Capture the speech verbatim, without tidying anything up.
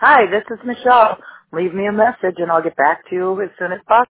Hi, this is Michelle. Leave me a message and I'll get back to you as soon as possible.